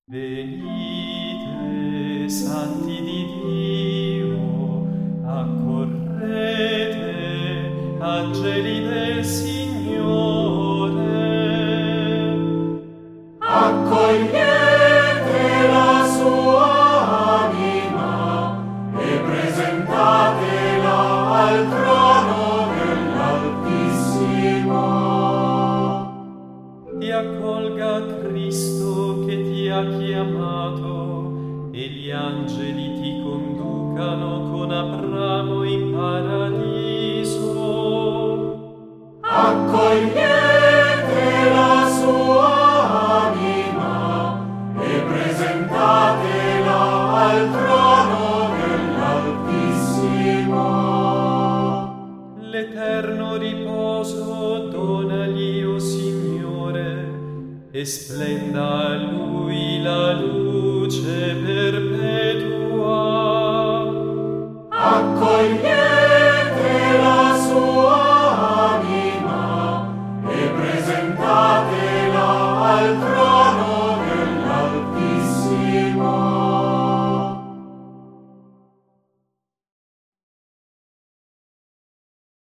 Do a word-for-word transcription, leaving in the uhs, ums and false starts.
Venite, santi di Dio, accorrete, angeli del Signore. Accogliete la sua anima e presentatela al trono dell'Altissimo. Ti accolga Cristo che ti ha chiamato e gli angeli ti conducano con Abramo in paradiso. Accogliete la sua anima e presentatela al trono dell'Altissimo. L'eterno riposo donagli, o Signore, e splenda a lui la luce per